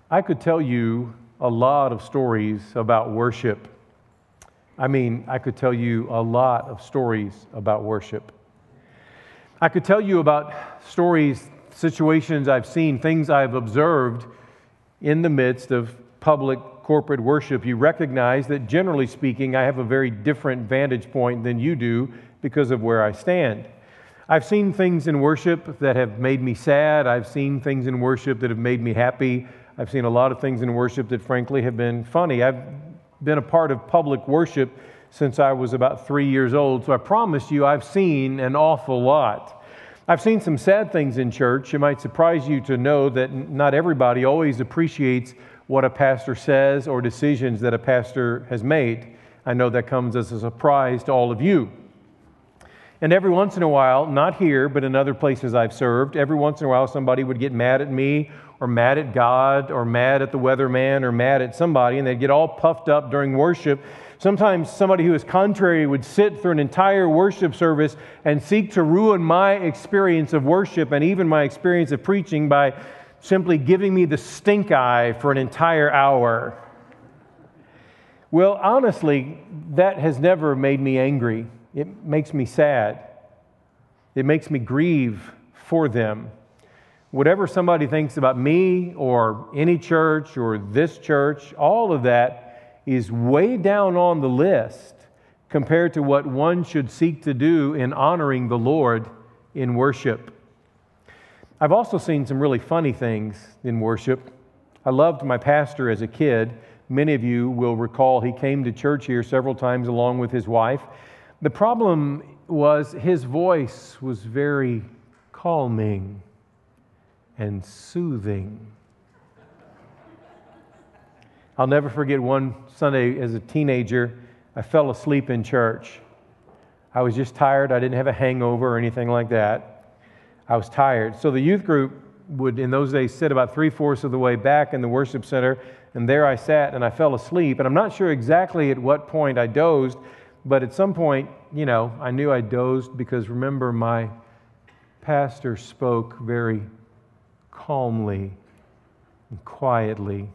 I could tell you a lot of stories about worship. I could tell you a lot of stories about worship. I could tell you about stories, situations I've seen, things I've observed in the midst of public corporate worship. You recognize that generally speaking, I have a very different vantage point than you do because of where I stand. I've seen things in worship that have made me sad. I've seen things in worship that have made me happy. I've seen a lot of things in worship that frankly have been funny. I've been a part of public worship since I was about 3 years old, so I promise you I've seen an awful lot. I've seen some sad things in church. It might surprise you to know that not everybody always appreciates what a pastor says or decisions that a pastor has made. I know that comes as a surprise to all of you. And every once in a while, not here, but in other places I've served, every once in a while somebody would get mad at me or mad at God or mad at the weatherman or mad at somebody, and they'd get all puffed up during worship. Sometimes somebody who is contrary would sit through an entire worship service and seek to ruin my experience of worship and even my experience of preaching by simply giving me the stink eye for an entire hour. Well, honestly, that has never made me angry. It makes me sad. It makes me grieve for them. Whatever somebody thinks about me or any church or this church, all of that is way down on the list compared to what one should seek to do in honoring the Lord in worship. I've also seen some really funny things in worship. I loved my pastor as a kid. Many of you will recall he came to church here several times along with his wife. The problem was his voice was very calming and soothing. I'll never forget one Sunday as a teenager, I fell asleep in church. I was just tired. I didn't have a hangover or anything like that. I was tired. So the youth group would, in those days, sit about 3/4 of the way back in the worship center, and there I sat and I fell asleep. And I'm not sure exactly at what point I dozed, but at some point, I knew I dozed because remember, my pastor spoke very calmly and quietly.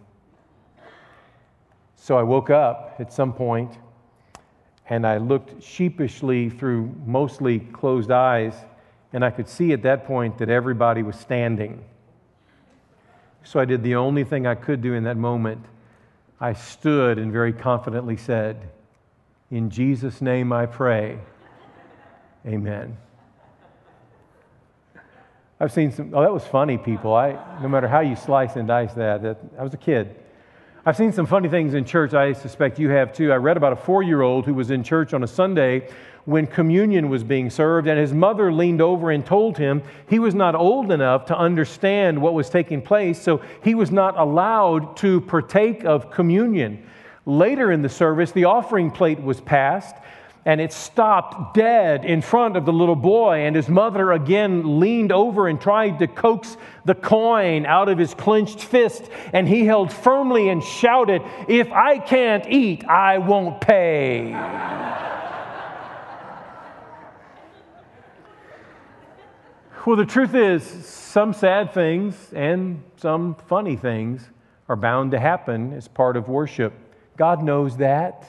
So I woke up at some point and I looked sheepishly through mostly closed eyes, and I could see at that point that everybody was standing. So I did the only thing I could do in that moment. I stood and very confidently said, "In Jesus' name I pray, amen." I've seen that was funny, people. No matter how you slice and dice that, I was a kid. I've seen some funny things in church. I suspect you have too. I read about a 4-year-old who was in church on a Sunday when communion was being served, and his mother leaned over and told him he was not old enough to understand what was taking place, so he was not allowed to partake of communion. Later in the service, the offering plate was passed, and it stopped dead in front of the little boy, and his mother again leaned over and tried to coax the coin out of his clenched fist, and he held firmly and shouted, "If I can't eat, I won't pay." Well, the truth is, some sad things and some funny things are bound to happen as part of worship. God knows that.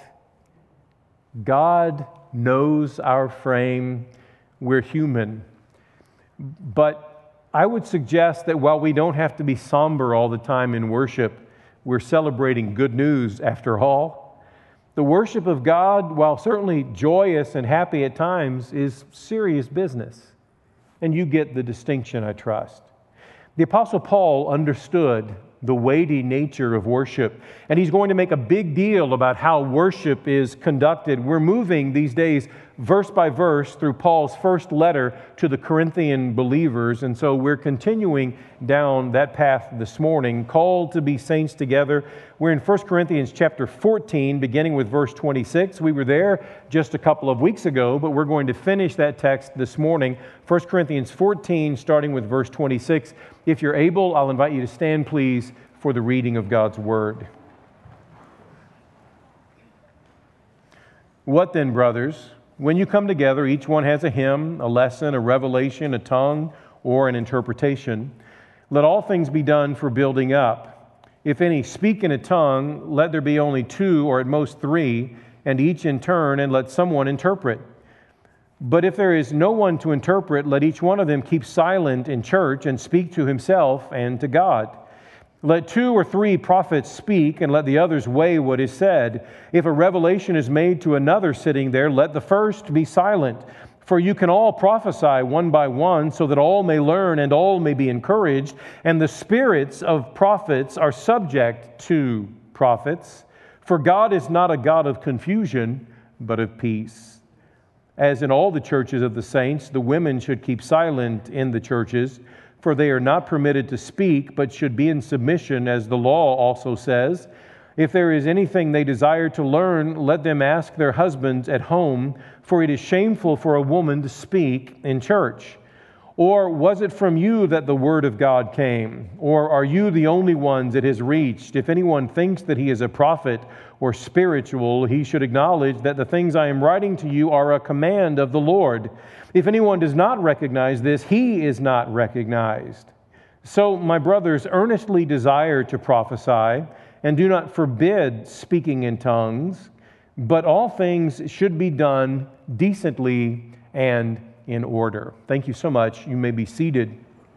God knows our frame. We're human. But I would suggest that while we don't have to be somber all the time in worship, we're celebrating good news after all. The worship of God, while certainly joyous and happy at times, is serious business. And you get the distinction, I trust. The Apostle Paul understood the weighty nature of worship, and he's going to make a big deal about how worship is conducted. We're moving these days verse by verse through Paul's first letter to the Corinthian believers, and so we're continuing down that path this morning, called to be saints together. We're in 1 Corinthians chapter 14, beginning with verse 26. We were there just a couple of weeks ago, but we're going to finish that text this morning. 1 Corinthians 14, starting with verse 26. If you're able, I'll invite you to stand, please, for the reading of God's Word. What then, brothers? When you come together, each one has a hymn, a lesson, a revelation, a tongue, or an interpretation. Let all things be done for building up. If any speak in a tongue, let there be only 2 or at most 3, and each in turn, and let someone interpret. But if there is no one to interpret, let each one of them keep silent in church and speak to himself and to God. Let 2 or 3 prophets speak, and let the others weigh what is said. If a revelation is made to another sitting there, let the first be silent. For you can all prophesy one by one, so that all may learn and all may be encouraged. And the spirits of prophets are subject to prophets. For God is not a God of confusion, but of peace. As in all the churches of the saints, the women should keep silent in the churches, for they are not permitted to speak, but should be in submission, as the law also says. If there is anything they desire to learn, let them ask their husbands at home, for it is shameful for a woman to speak in church. Or was it from you that the word of God came? Or are you the only ones it has reached? If anyone thinks that he is a prophet or spiritual, he should acknowledge that the things I am writing to you are a command of the Lord. If anyone does not recognize this, he is not recognized. So, my brothers, earnestly desire to prophesy, and do not forbid speaking in tongues, but all things should be done decently and in order. Thank you so much. You may be seated.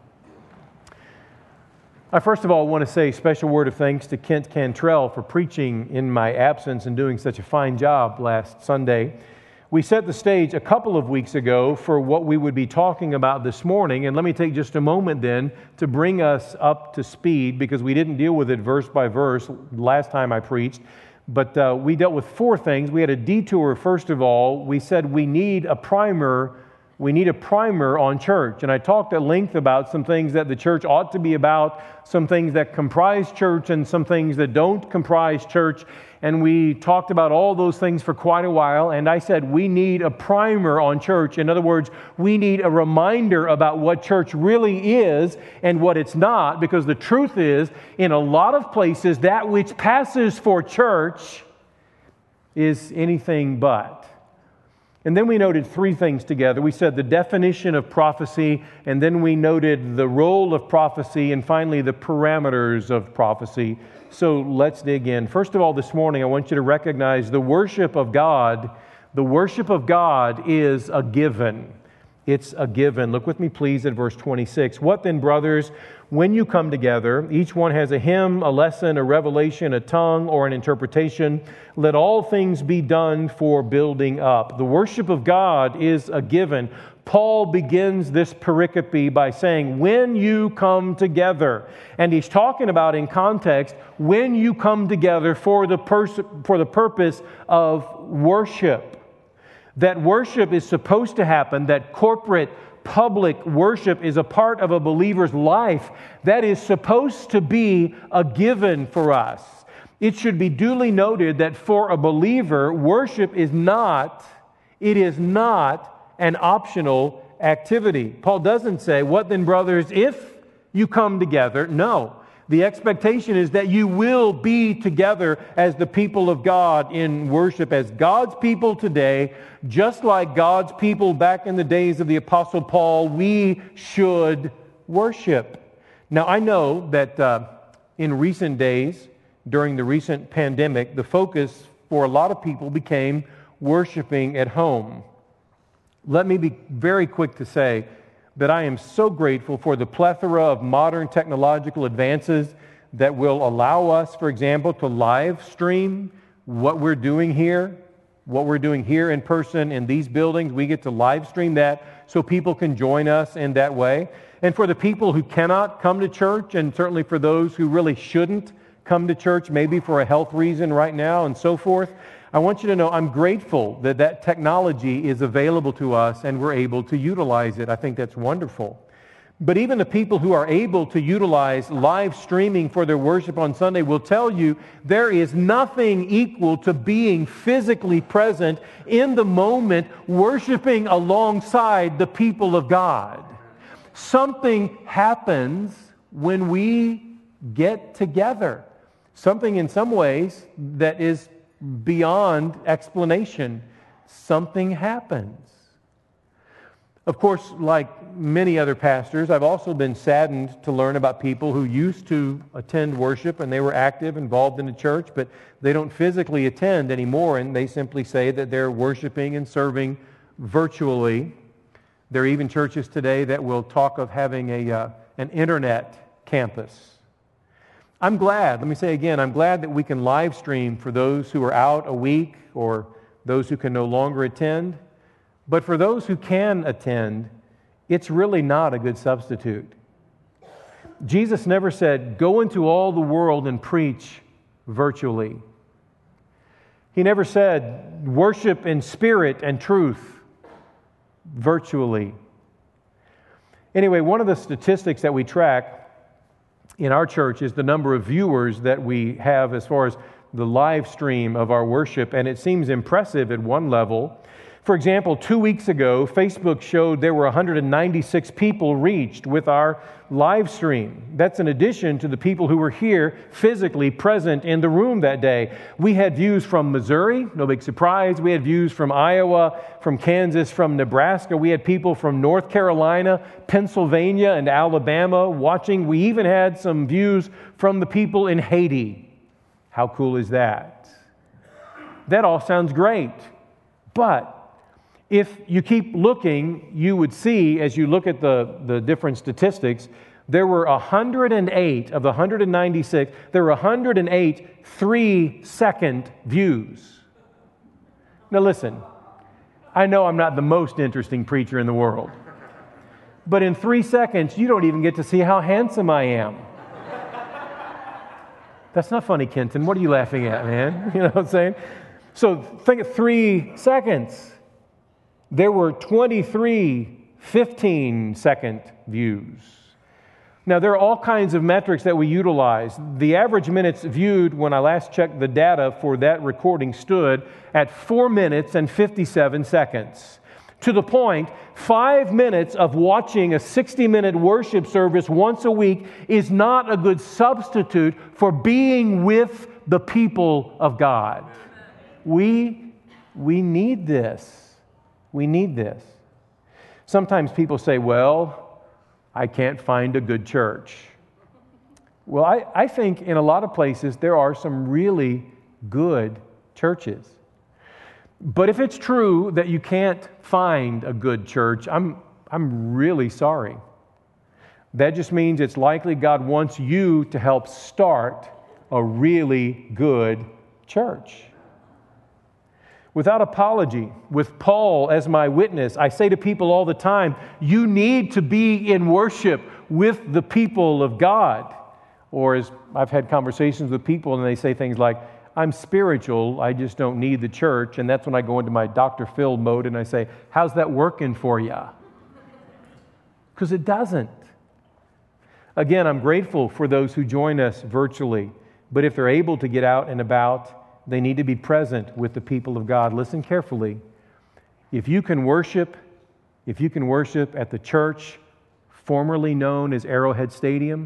I first of all want to say a special word of thanks to Kent Cantrell for preaching in my absence and doing such a fine job last Sunday. We set the stage a couple of weeks ago for what we would be talking about this morning, and let me take just a moment then to bring us up to speed, because we didn't deal with it verse by verse last time I preached, but we dealt with 4 things. We had a detour, first of all. We said we need a primer. We need a primer on church. And I talked at length about some things that the church ought to be about, some things that comprise church and some things that don't comprise church. And we talked about all those things for quite a while. And I said we need a primer on church. In other words, we need a reminder about what church really is and what it's not. Because the truth is, in a lot of places, that which passes for church is anything but. And then we noted 3 things together. We said the definition of prophecy, and then we noted the role of prophecy, and finally the parameters of prophecy. So let's dig in. First of all, this morning, I want you to recognize the worship of God. The worship of God is a given. It's a given. Look with me, please, at verse 26. What then, brothers, when you come together, each one has a hymn, a lesson, a revelation, a tongue, or an interpretation. Let all things be done for building up. The worship of God is a given. Paul begins this pericope by saying, when you come together. And he's talking about, in context, when you come together for the purpose of worship. That worship is supposed to happen, that corporate public worship is a part of a believer's life. That is supposed to be a given for us. It should be duly noted that for a believer, worship is not an optional activity. Paul doesn't say, what then, brothers, if you come together? No. The expectation is that you will be together as the people of God in worship, as God's people today, just like God's people back in the days of the Apostle Paul. We should worship. Now, I know that in recent days, during the recent pandemic, the focus for a lot of people became worshiping at home. Let me be very quick to say that I am so grateful for the plethora of modern technological advances that will allow us, for example, to live stream what we're doing here in person in these buildings. We get to live stream that so people can join us in that way. And for the people who cannot come to church, and certainly for those who really shouldn't come to church, maybe for a health reason right now and so forth, I want you to know I'm grateful that that technology is available to us and we're able to utilize it. I think that's wonderful. But even the people who are able to utilize live streaming for their worship on Sunday will tell you there is nothing equal to being physically present in the moment, worshiping alongside the people of God. Something happens when we get together. Something in some ways that is beyond explanation. Something happens. Of course, like many other pastors, I've also been saddened to learn about people who used to attend worship and they were active, involved in the church, but they don't physically attend anymore, and they simply say that they're worshiping and serving virtually. There are even churches today that will talk of having an internet campus. I'm glad, let me say again, I'm glad that we can live stream for those who are out a week or those who can no longer attend. But for those who can attend, it's really not a good substitute. Jesus never said, go into all the world and preach virtually. He never said, worship in spirit and truth virtually. Anyway, one of the statistics that we track in our church is the number of viewers that we have as far as the live stream of our worship, and it seems impressive at one level. For example, 2 weeks ago, Facebook showed there were 196 people reached with our live stream. That's in addition to the people who were here physically present in the room that day. We had views from Missouri, no big surprise. We had views from Iowa, from Kansas, from Nebraska. We had people from North Carolina, Pennsylvania, and Alabama watching. We even had some views from the people in Haiti. How cool is that? That all sounds great, but if you keep looking, you would see, as you look at the different statistics, there were 108 of the 196, there were 108 3-second views. Now listen, I know I'm not the most interesting preacher in the world, but in 3 seconds, you don't even get to see how handsome I am. That's not funny, Kenton. What are you laughing at, man? You know what I'm saying? So think of 3 seconds. There were 23 15-second views. Now, there are all kinds of metrics that we utilize. The average minutes viewed when I last checked the data for that recording stood at 4 minutes and 57 seconds. To the point, 5 minutes of watching a 60-minute worship service once a week is not a good substitute for being with the people of God. We need this. We need this. Sometimes people say, well, I can't find a good church. Well, I think in a lot of places there are some really good churches. But if it's true that you can't find a good church, I'm really sorry. That just means it's likely God wants you to help start a really good church. Without apology, with Paul as my witness, I say to people all the time, you need to be in worship with the people of God. Or as I've had conversations with people and they say things like, I'm spiritual, I just don't need the church. And that's when I go into my Dr. Phil mode and I say, how's that working for you? Because it doesn't. Again, I'm grateful for those who join us virtually, but if they're able to get out and about, they need to be present with the people of God. Listen carefully. If you can worship at the church formerly known as Arrowhead Stadium,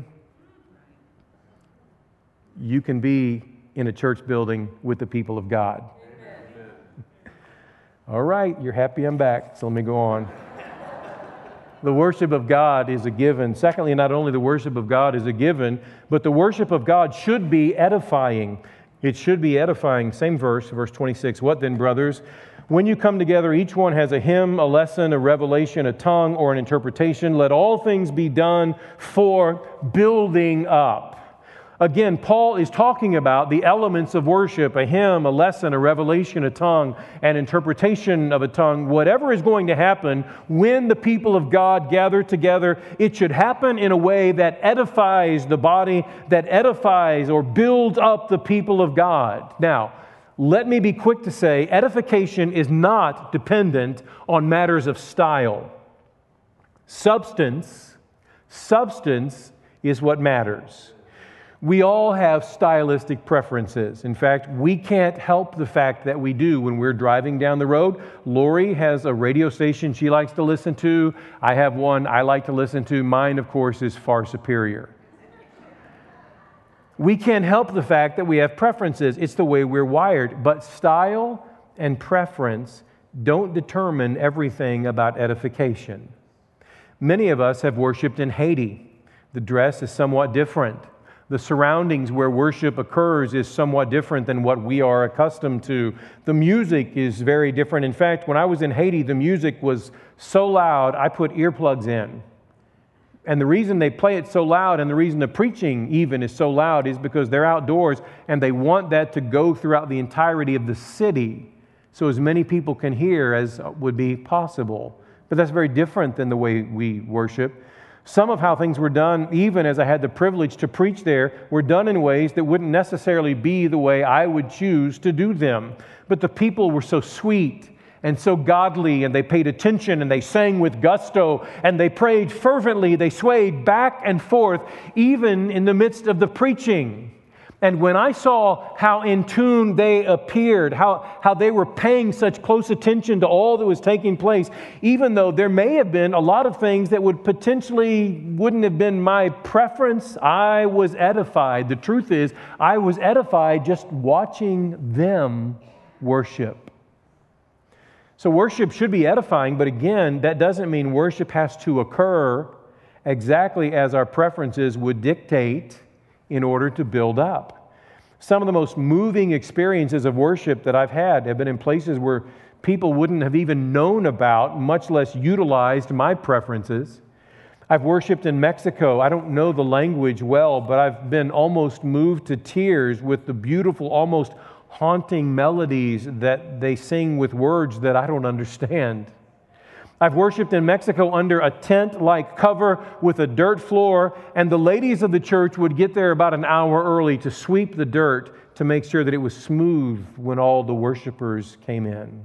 you can be in a church building with the people of God. Amen. All right, you're happy I'm back, so let me go on. The worship of God is a given. Secondly, not only the worship of God is a given, but the worship of God should be edifying. It should be edifying. Same verse 26. What then, brothers? When you come together, each one has a hymn, a lesson, a revelation, a tongue, or an interpretation. Let all things be done for building up. Again, Paul is talking about the elements of worship, a hymn, a lesson, a revelation, a tongue, an interpretation of a tongue. Whatever is going to happen when the people of God gather together, it should happen in a way that edifies the body, that edifies or builds up the people of God. Now, let me be quick to say, edification is not dependent on matters of style. Substance is what matters. We all have stylistic preferences. In fact, we can't help the fact that we do when we're driving down the road. Lori has a radio station she likes to listen to. I have one I like to listen to. Mine, of course, is far superior. We can't help the fact that we have preferences. It's the way we're wired. But style and preference don't determine everything about edification. Many of us have worshiped in Haiti. The dress is somewhat different. The surroundings where worship occurs is somewhat different than what we are accustomed to. The music is very different. In fact, when I was in Haiti, the music was so loud, I put earplugs in. And the reason they play it so loud and the reason the preaching even is so loud is because they're outdoors and they want that to go throughout the entirety of the city so as many people can hear as would be possible. But that's very different than the way we worship. Some of how things were done, even as I had the privilege to preach there, were done in ways that wouldn't necessarily be the way I would choose to do them. But the people were so sweet and so godly, and they paid attention, and they sang with gusto, and they prayed fervently. They swayed back and forth, even in the midst of the preaching. And when I saw how in tune they appeared, how they were paying such close attention to all that was taking place, even though there may have been a lot of things that wouldn't have been my preference, I was edified. The truth is, I was edified just watching them worship. So worship should be edifying, but again, that doesn't mean worship has to occur exactly as our preferences would dictate in order to build up. Some of the most moving experiences of worship that I've had have been in places where people wouldn't have even known about, much less utilized my preferences. I've worshiped in Mexico. I don't know the language well, but I've been almost moved to tears with the beautiful, almost haunting melodies that they sing with words that I don't understand. I've worshiped in Mexico under a tent-like cover with a dirt floor, and the ladies of the church would get there about an hour early to sweep the dirt to make sure that it was smooth when all the worshipers came in.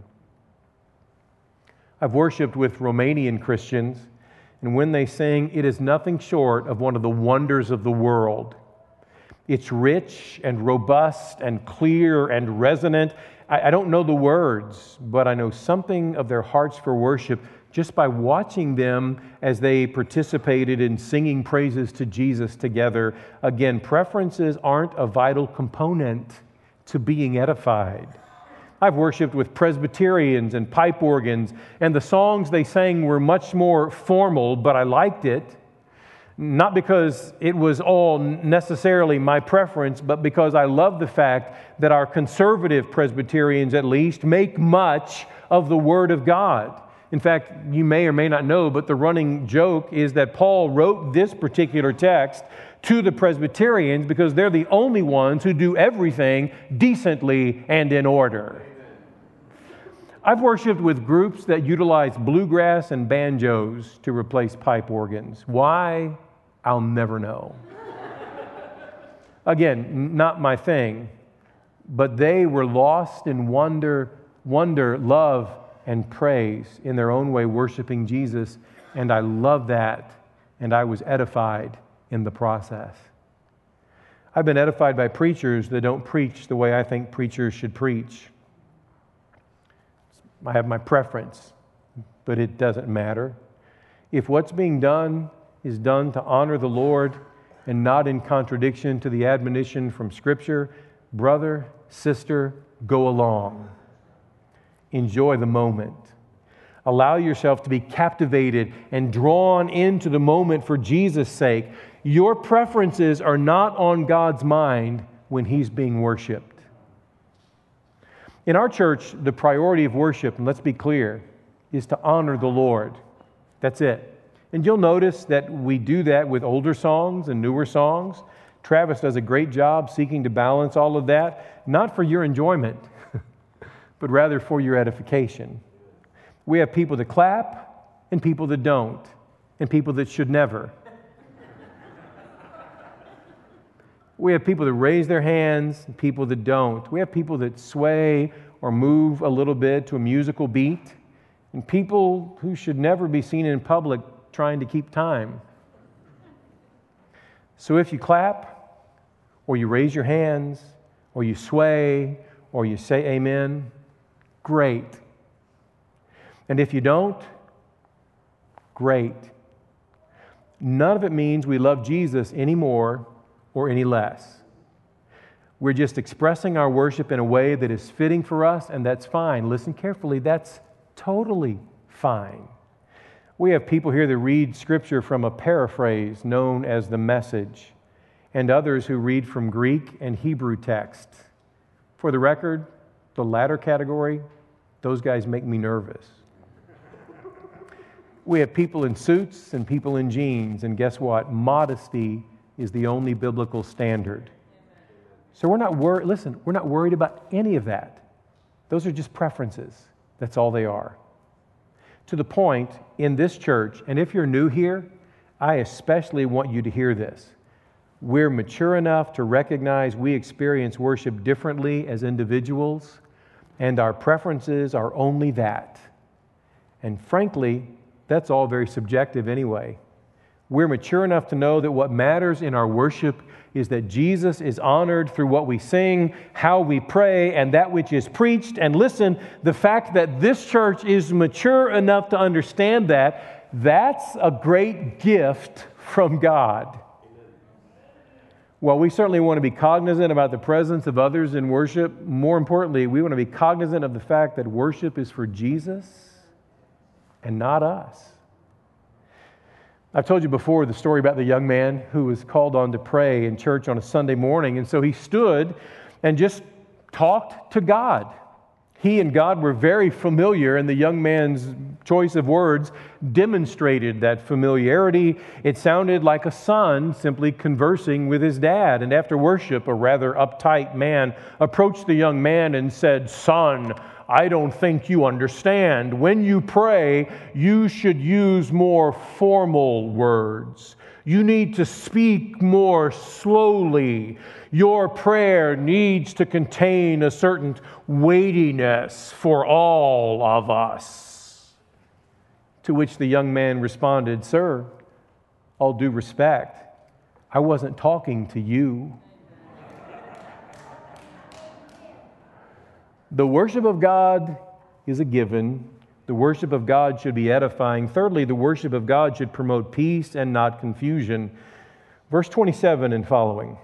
I've worshiped with Romanian Christians, and when they sing, it is nothing short of one of the wonders of the world. It's rich and robust and clear and resonant. I don't know the words, but I know something of their hearts for worship just by watching them as they participated in singing praises to Jesus together. Again, preferences aren't a vital component to being edified. I've worshiped with Presbyterians and pipe organs, and the songs they sang were much more formal, but I liked it. Not because it was all necessarily my preference, but because I love the fact that our conservative Presbyterians, at least, make much of the Word of God. In fact, you may or may not know, but the running joke is that Paul wrote this particular text to the Presbyterians because they're the only ones who do everything decently and in order. I've worshiped with groups that utilize bluegrass and banjos to replace pipe organs. Why? I'll never know. Again, not my thing, but they were lost in wonder, love, and praise in their own way, worshiping Jesus, and I love that, and I was edified in the process. I've been edified by preachers that don't preach the way I think preachers should preach. I have my preference, but it doesn't matter. If what's being done is done to honor the Lord and not in contradiction to the admonition from Scripture, brother, sister, go along. Enjoy the moment. Allow yourself to be captivated and drawn into the moment for Jesus' sake. Your preferences are not on God's mind when He's being worshiped. In our church, the priority of worship, and let's be clear, is to honor the Lord. That's it. And you'll notice that we do that with older songs and newer songs. Travis does a great job seeking to balance all of that, not for your enjoyment, but rather for your edification. We have people that clap and people that don't, and people that should never. We have people that raise their hands and people that don't. We have people that sway or move a little bit to a musical beat, and people who should never be seen in public trying to keep time. So if you clap, or you raise your hands, or you sway, or you say amen, great. And if you don't, great. None of it means we love Jesus any more or any less. We're just expressing our worship in a way that is fitting for us, and that's fine. Listen carefully, that's Totally fine. We have people here that read Scripture from a paraphrase known as the Message, and others who read from Greek and Hebrew text. For the record, the latter category, those guys make me nervous. We have people in suits and people in jeans, and guess what? Modesty is the only biblical standard. So we're not worried, listen, we're not worried about any of that. Those are just preferences. That's all they are. To the point, in this church, and if you're new here, I especially want you to hear this. We're mature enough to recognize we experience worship differently as individuals, and our preferences are only that. And frankly, that's all very subjective anyway. We're mature enough to know that what matters in our worship is that Jesus is honored through what we sing, how we pray, and that which is preached. And listen, the fact that this church is mature enough to understand that, that's a great gift from God. While we certainly want to be cognizant about the presence of others in worship, more importantly, we want to be cognizant of the fact that worship is for Jesus and not us. I've told you before the story about the young man who was called on to pray in church on a Sunday morning, and so he stood and just talked to God. He and God were very familiar, and the young man's choice of words demonstrated that familiarity. It sounded like a son simply conversing with his dad. And after worship, a rather uptight man approached the young man and said, "Son, I don't think you understand. When you pray, you should use more formal words. You need to speak more slowly. Your prayer needs to contain a certain weightiness for all of us." To which the young man responded, "Sir, all due respect, I wasn't talking to you." The worship of God is a given. The worship of God should be edifying. Thirdly, the worship of God should promote peace and not confusion. Verse 27 and following.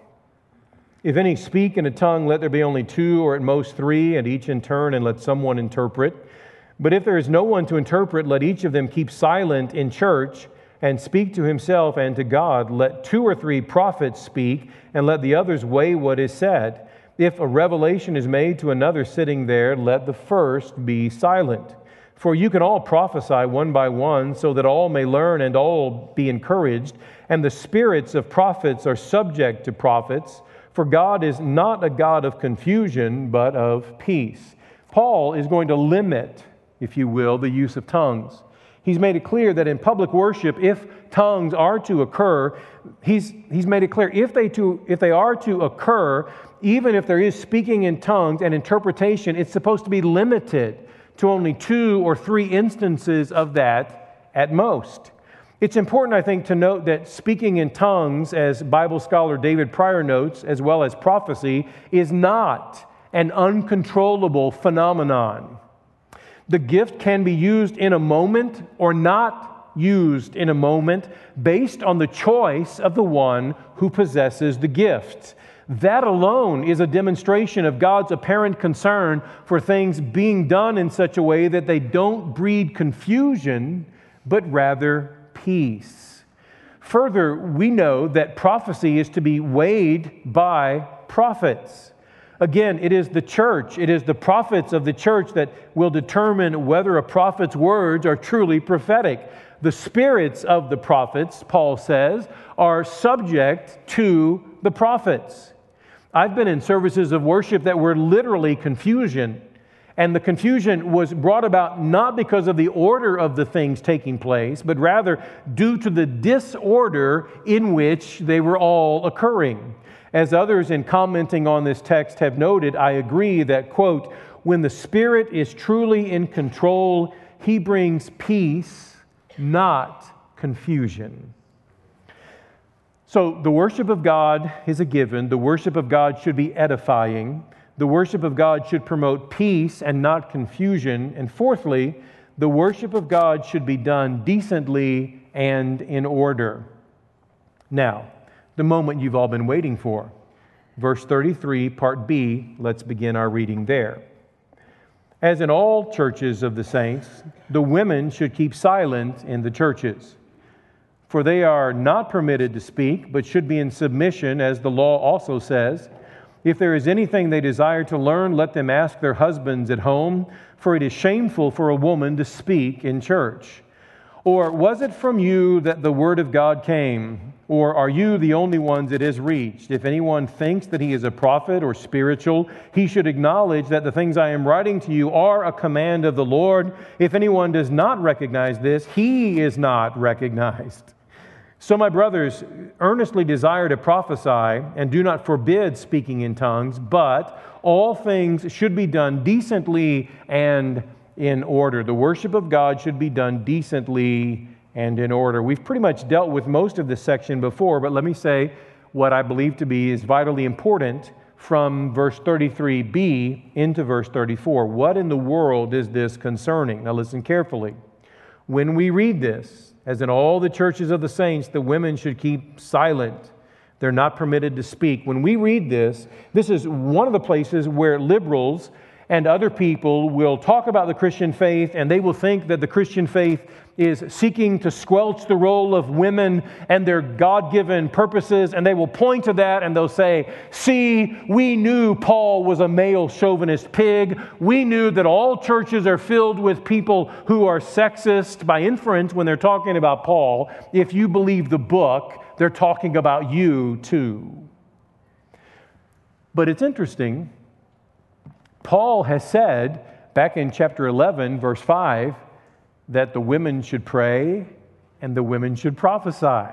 "If any speak in a tongue, let there be only two or at most three, and each in turn, and let someone interpret. But if there is no one to interpret, let each of them keep silent in church and speak to himself and to God. Let two or three prophets speak, and let the others weigh what is said. If a revelation is made to another sitting there, let the first be silent. For you can all prophesy one by one, so that all may learn and all be encouraged. And the spirits of prophets are subject to prophets. For God is not a God of confusion, but of peace." Paul is going to limit, if you will, the use of tongues. He's made it clear that in public worship, if tongues are to occur, he's made it clear if they are to occur, even if there is speaking in tongues and interpretation, it's supposed to be limited to only 2 or 3 instances of that at most. It's important, I think, to note that speaking in tongues, as Bible scholar David Pryor notes, as well as prophecy, is not an uncontrollable phenomenon. The gift can be used in a moment or not used in a moment based on the choice of the one who possesses the gift. That alone is a demonstration of God's apparent concern for things being done in such a way that they don't breed confusion, but rather peace. Further, we know that prophecy is to be weighed by prophets. Again, it is the church, it is the prophets of the church that will determine whether a prophet's words are truly prophetic. The spirits of the prophets, Paul says, are subject to the prophets. I've been in services of worship that were literally confusion, and the confusion was brought about not because of the order of the things taking place, but rather due to the disorder in which they were all occurring. As others in commenting on this text have noted, I agree that, quote, "When the Spirit is truly in control, He brings peace, not confusion." So the worship of God is a given. The worship of God should be edifying. The worship of God should promote peace and not confusion. And fourthly, the worship of God should be done decently and in order. Now, the moment you've all been waiting for. Verse 33, part B, let's begin our reading there. As in all churches of the saints, the women should keep silent in the churches. For they are not permitted to speak, but should be in submission, as the law also says. If there is anything they desire to learn, let them ask their husbands at home, for it is shameful for a woman to speak in church. Or was it from you that the word of God came? Or are you the only ones it has reached? If anyone thinks that he is a prophet or spiritual, he should acknowledge that the things I am writing to you are a command of the Lord. If anyone does not recognize this, he is not recognized. So, my brothers, earnestly desire to prophesy, and do not forbid speaking in tongues, but all things should be done decently and in order. The worship of God should be done decently and in order. We've pretty much dealt with most of this section before, but let me say what I believe to be is vitally important from verse 33b into verse 34. What in the world is this concerning? Now listen carefully. When we read this, as in all the churches of the saints, the women should keep silent. They're not permitted to speak. When we read this, this is one of the places where liberals and other people will talk about the Christian faith, and they will think that the Christian faith is seeking to squelch the role of women and their God-given purposes, and they will point to that and they'll say, see, we knew Paul was a male chauvinist pig. We knew that all churches are filled with people who are sexist by inference when they're talking about Paul. If you believe the book, they're talking about you too. But it's interesting. Paul has said back in chapter 11, verse 5, that the women should pray and the women should prophesy.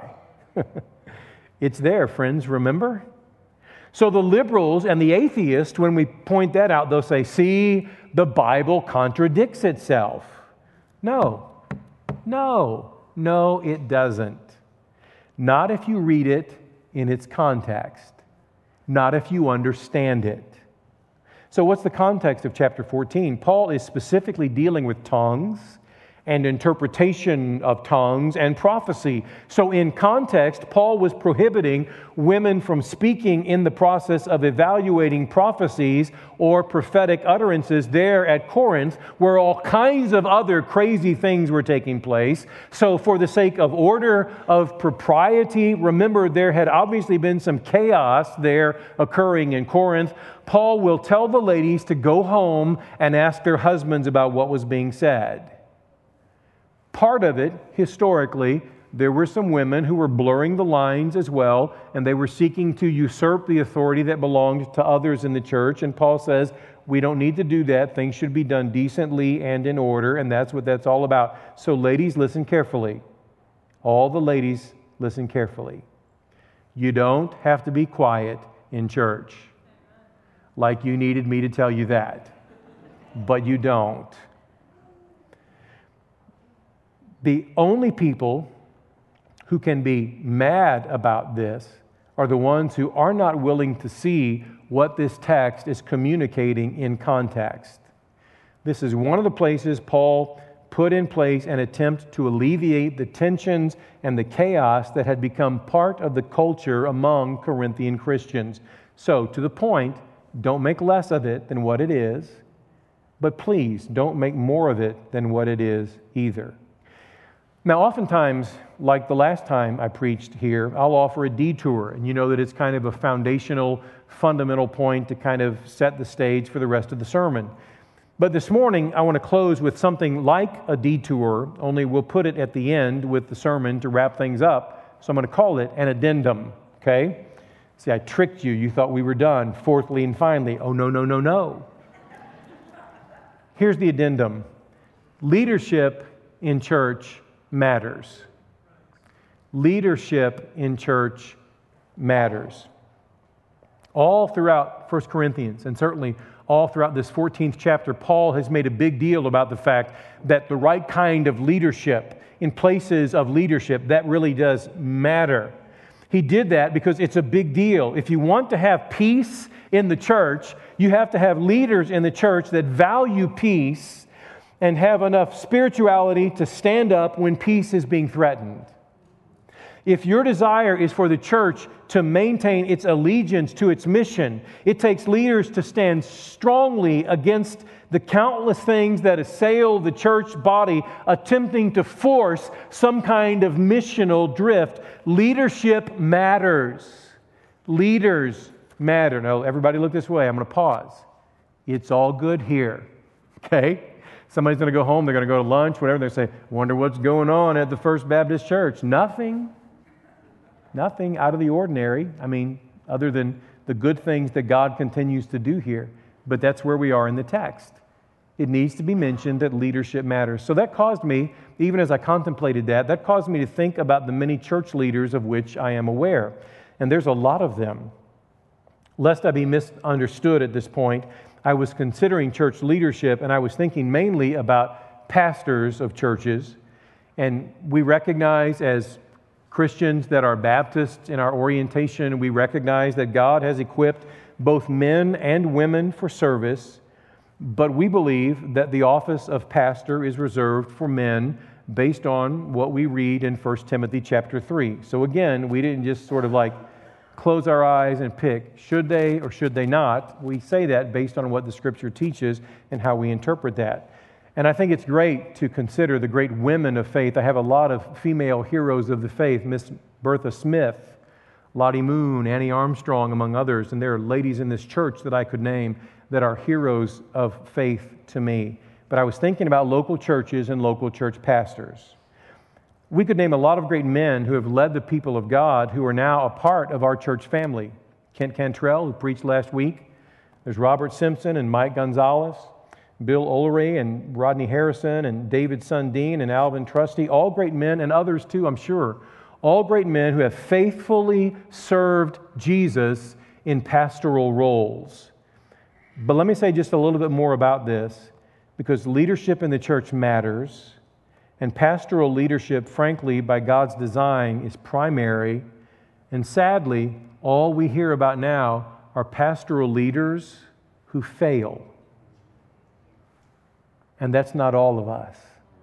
It's there, friends, remember? So the liberals and the atheists, when we point that out, they'll say, see, the Bible contradicts itself. No, it doesn't. Not if you read it in its context. Not if you understand it. So what's the context of chapter 14? Paul is specifically dealing with tongues and interpretation of tongues and prophecy. So in context, Paul was prohibiting women from speaking in the process of evaluating prophecies or prophetic utterances there at Corinth, where all kinds of other crazy things were taking place. So for the sake of order, of propriety, remember there had obviously been some chaos there occurring in Corinth. Paul will tell the ladies to go home and ask their husbands about what was being said. Part of it, historically, there were some women who were blurring the lines as well, and they were seeking to usurp the authority that belonged to others in the church. And Paul says, we don't need to do that. Things should be done decently and in order, and that's what that's all about. So ladies, listen carefully. All the ladies, listen carefully. You don't have to be quiet in church, like you needed me to tell you that. But you don't. The only people who can be mad about this are the ones who are not willing to see what this text is communicating in context. This is one of the places Paul put in place an attempt to alleviate the tensions and the chaos that had become part of the culture among Corinthian Christians. So, to the point, don't make less of it than what it is, but please don't make more of it than what it is either. Now, oftentimes, like the last time I preached here, I'll offer a detour, and you know that it's kind of a foundational, fundamental point to kind of set the stage for the rest of the sermon. But this morning, I want to close with something like a detour, only we'll put it at the end with the sermon to wrap things up. So I'm going to call it an addendum, okay? See, I tricked you. You thought we were done. Fourthly and finally, oh, no. Here's the addendum. Leadership in church matters. Leadership in church matters. All throughout 1 Corinthians, and certainly all throughout this 14th chapter, Paul has made a big deal about the fact that the right kind of leadership in places of leadership, that really does matter. He did that because it's a big deal. If you want to have peace in the church, you have to have leaders in the church that value peace and have enough spirituality to stand up when peace is being threatened. If your desire is for the church to maintain its allegiance to its mission, it takes leaders to stand strongly against the countless things that assail the church body, attempting to force some kind of missional drift. Leadership matters. Leaders matter. Now, everybody look this way. I'm going to pause. It's all good here. Okay? Somebody's going to go home. They're going to go to lunch, whatever. They say, wonder what's going on at the First Baptist Church. Nothing out of the ordinary. I mean, other than the good things that God continues to do here. But that's where we are in the text. It needs to be mentioned that leadership matters. So that caused me, even as I contemplated that caused me to think about the many church leaders of which I am aware. And there's a lot of them. Lest I be misunderstood at this point, I was considering church leadership, and I was thinking mainly about pastors of churches. And we recognize as Christians that are Baptists in our orientation, we recognize that God has equipped both men and women for service, but we believe that the office of pastor is reserved for men based on what we read in 1 Timothy chapter 3. So again, we didn't just sort of like close our eyes and pick, should they or should they not? We say that based on what the Scripture teaches and how we interpret that. And I think it's great to consider the great women of faith. I have a lot of female heroes of the faith, Miss Bertha Smith, Lottie Moon, Annie Armstrong, among others. And there are ladies in this church that I could name that are heroes of faith to me. But I was thinking about local churches and local church pastors. We could name a lot of great men who have led the people of God who are now a part of our church family. Kent Cantrell, who preached last week. There's Robert Simpson and Mike Gonzalez, Bill Ullery and Rodney Harrison and David Sundin and Alvin Trusty, all great men, and others too, I'm sure. All great men who have faithfully served Jesus in pastoral roles. But let me say just a little bit more about this, because leadership in the church matters, and pastoral leadership, frankly, by God's design, is primary. And sadly, all we hear about now are pastoral leaders who fail. And that's not all of us.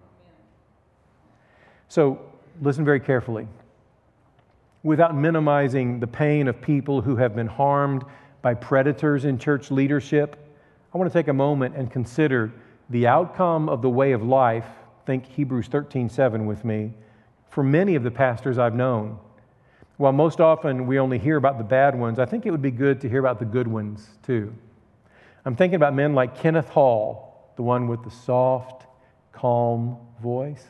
So listen very carefully. Without minimizing the pain of people who have been harmed by predators in church leadership, I want to take a moment and consider the outcome of the way of life. Think Hebrews 13:7 with me. For many of the pastors I've known, while most often we only hear about the bad ones, I think it would be good to hear about the good ones too. I'm thinking about men like Kenneth Hall, the one with the soft, calm voice.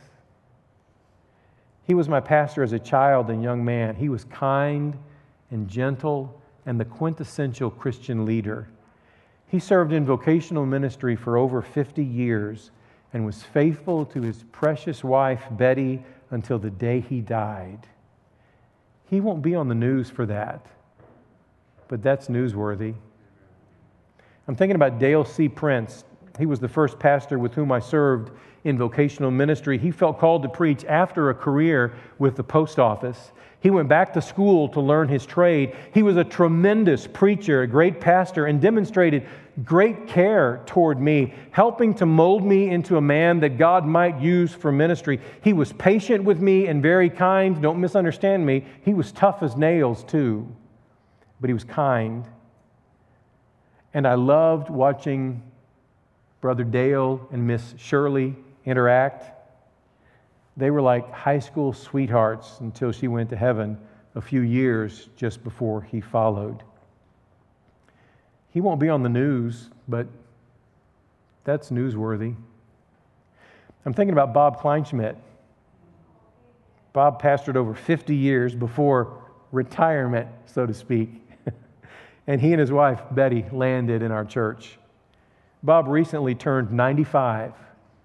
He was my pastor as a child and young man. He was kind and gentle and the quintessential Christian leader. He served in vocational ministry for over 50 years and was faithful to his precious wife, Betty, until the day he died. He won't be on the news for that, but that's newsworthy. I'm thinking about Dale C. Prince. He was the first pastor with whom I served in vocational ministry. He felt called to preach after a career with the post office. He went back to school to learn his trade. He was a tremendous preacher, a great pastor, and demonstrated great care toward me, helping to mold me into a man that God might use for ministry. He was patient with me and very kind. Don't misunderstand me. He was tough as nails too, but he was kind. And I loved watching Brother Dale and Miss Shirley interact. They were like high school sweethearts until she went to heaven a few years just before he followed. He won't be on the news, but that's newsworthy. I'm thinking about Bob Kleinschmidt. Bob pastored over 50 years before retirement, so to speak. And he and his wife, Betty, landed in our church. Bob recently turned 95.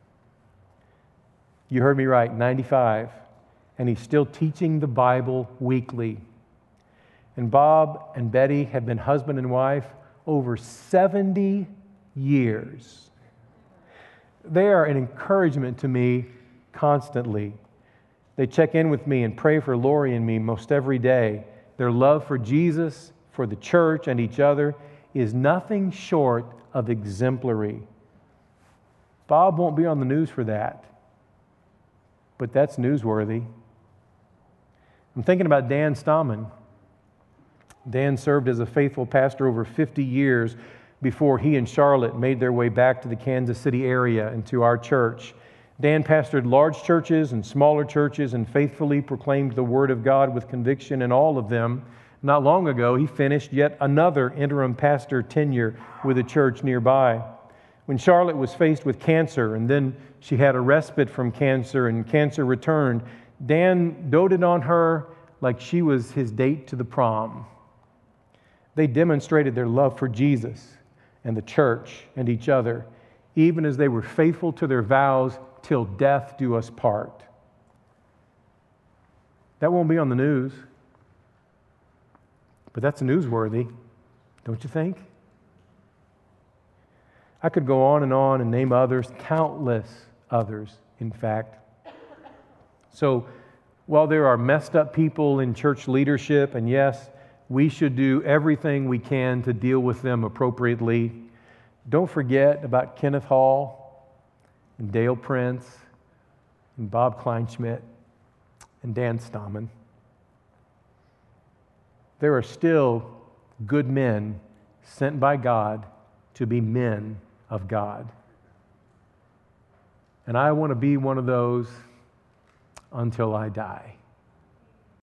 You heard me right, 95. And he's still teaching the Bible weekly. And Bob and Betty have been husband and wife over 70 years. They are an encouragement to me constantly. They check in with me and pray for Lori and me most every day. Their love for Jesus, for the church, and each other is nothing short of exemplary. Bob won't be on the news for that, but that's newsworthy. I'm thinking about Dan Stahman. Dan served as a faithful pastor over 50 years before he and Charlotte made their way back to the Kansas City area and to our church. Dan pastored large churches and smaller churches and faithfully proclaimed the Word of God with conviction in all of them. Not long ago, he finished yet another interim pastor tenure with a church nearby. When Charlotte was faced with cancer and then she had a respite from cancer and cancer returned, Dan doted on her like she was his date to the prom. They demonstrated their love for Jesus and the church and each other, even as they were faithful to their vows till death do us part. That won't be on the news, but that's newsworthy, don't you think? I could go on and name others, countless others, in fact. So while there are messed up people in church leadership, and yes, we should do everything we can to deal with them appropriately, don't forget about Kenneth Hall and Dale Prince and Bob Kleinschmidt and Dan Stahman. There are still good men sent by God to be men of God. And I want to be one of those until I die.